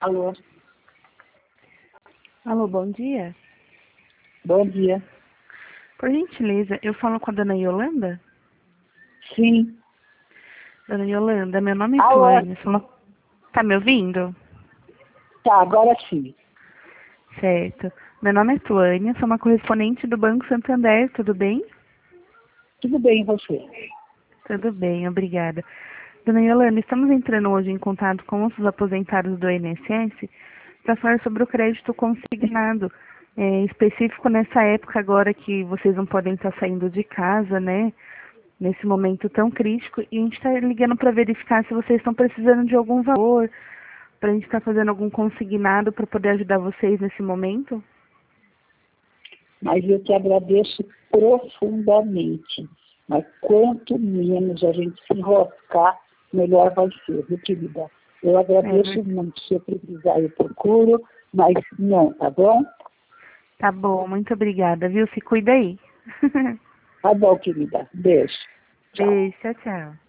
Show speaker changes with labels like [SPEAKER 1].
[SPEAKER 1] Alô?
[SPEAKER 2] Alô, bom dia.
[SPEAKER 1] Bom dia.
[SPEAKER 2] Por gentileza, eu falo com a dona Yolanda?
[SPEAKER 1] Sim.
[SPEAKER 2] Dona Yolanda, meu nome é
[SPEAKER 1] Alô?
[SPEAKER 2] Tuane. Tá me ouvindo?
[SPEAKER 1] Tá, agora sim.
[SPEAKER 2] Certo. Meu nome é Tuane, sou uma correspondente do Banco Santander, tudo bem?
[SPEAKER 1] Tudo bem, e você?
[SPEAKER 2] Tudo bem, obrigada. Dona Yolanda, estamos entrando hoje em contato com os aposentados do INSS para falar sobre o crédito consignado, específico nessa época agora que vocês não podem estar saindo de casa, né? Nesse momento tão crítico, e a gente está ligando para verificar se vocês estão precisando de algum valor, para a gente estar fazendo algum consignado para poder ajudar vocês nesse momento.
[SPEAKER 1] Mas eu te agradeço profundamente. Mas quanto menos a gente se enroscar, melhor vai ser, viu, querida? Eu agradeço muito. Se eu precisar, eu procuro, mas não, tá bom?
[SPEAKER 2] Tá bom, muito obrigada, viu? Se cuida aí.
[SPEAKER 1] Tá bom, querida. Beijo. Tchau.
[SPEAKER 2] Beijo, tchau, tchau.